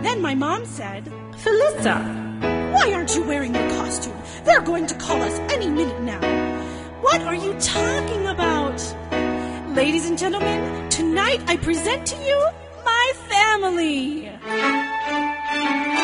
Then my mom said, "Felissa, why aren't you wearing your costume? They're going to call us any minute now." "What are you talking about?" "Ladies and gentlemen, tonight I present to you my family."